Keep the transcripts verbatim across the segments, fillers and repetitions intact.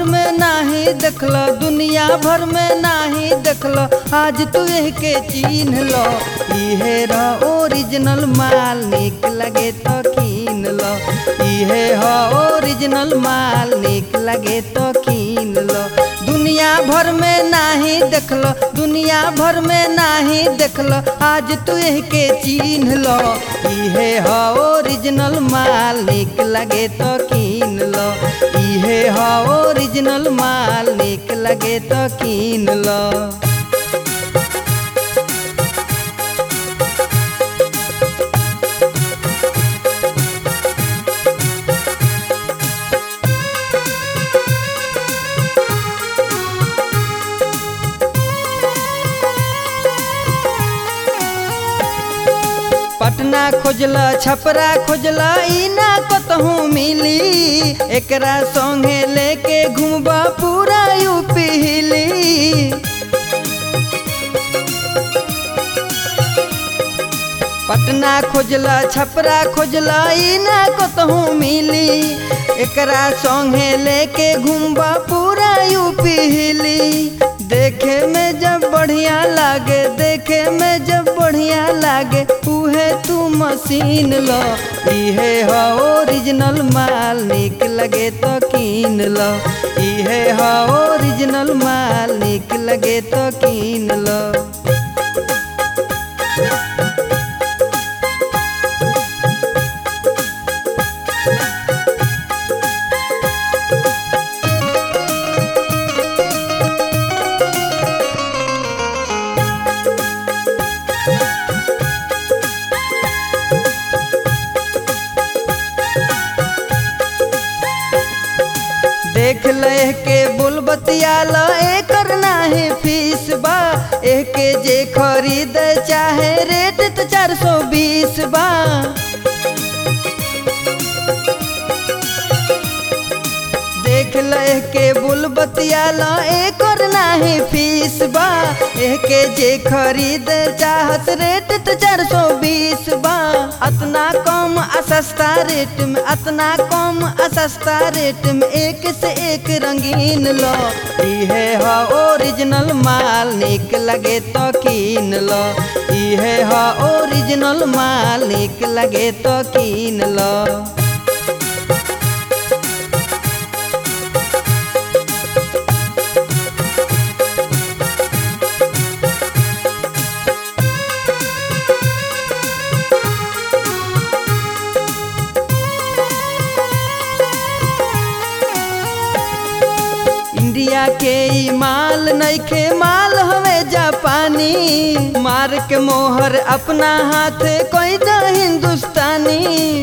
में नाही देखल, दुनिया भर में नाही देखल, आज तू के चिन्ह लो। इहे र ओरिजिनल माल, निक लगे तो कीन लो। इहे ह ओरिजिनल माल, निक लगे तो कीन लो। दुनिया भर में नाही देखल, दुनिया भर में नाही देखल, आज तू के चिन्ह लो। इहे ह ओरिजिनल माल, निक लगे तो कीन लो। इहे ह ओरिजिनल माल, निक लगे तो कीन लो। पटना खोजला छपरा खोजला ई ना कतहू मिली, एकरा संगे लेके घूमबा पूरा यूपी हिली। पटना खोजला छपरा खोजला ई ना कतहू मिली, एकरा संगे लेके घूमबा पूरा यूपी हिली। देखे में जब बढ़िया लागे, देखे में जब बढ़िया लागे, उहे तू मशीन लो। इहे ह ओरिजिनल माल, निक लगे तो कीन लो। इहे ह ओरिजिनल माल, निक लगे तो कीन लो। देख ले के बोल बतियाल, एकर नाहे फीस बा। एके जे खरीद चाहे रेट तो चार सौ बीस बा। देख ले के बोल बतियाल, एकर नाहे फीस बा। एके जे खरीद चाहत रेट तो चार सौ बीस बा। अतना कम आ सस्ता रेट में, अतना कम आ सस्ता रेट में, एक से एक रंगीन लो। इहे ह ओरिजिनल माल, निक लगे तो कीन लो। इहे ह ओरिजिनल माल, निक लगे तो कीन लो। इंडिया के ई माल नइखे, माल हवे जापानी। मार के मोहर अपना हाथ कोई द हिंदुस्तानी।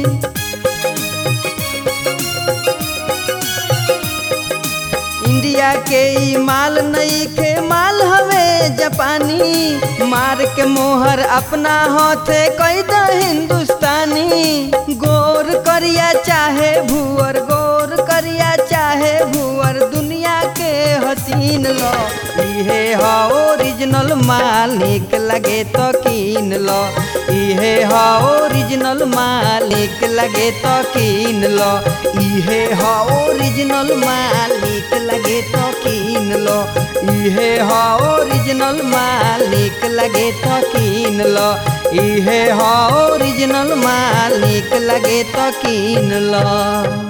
इंडिया के ई माल नइखे, माल हवे जापानी। मार के मोहर अपना हाथ कोई द हिंदुस्तानी। गोर करिया चाहे भूअर, गोर करिया चाहे भूअर, दुनिया के हसीन लो। इहे ह ओरिजिनल माल, निक लगे तो कीन लो। इहे ह ओरिजिनल माल, निक लगे तो कीन लो। इहे ह ओरिजिनल माल, निक लगे तो कीन लो। इहे ह ओरिजिनल माल, निक लगे तो कीन लो। इहे ह ओरिजिनल माल, निक लगे तो कीन लो।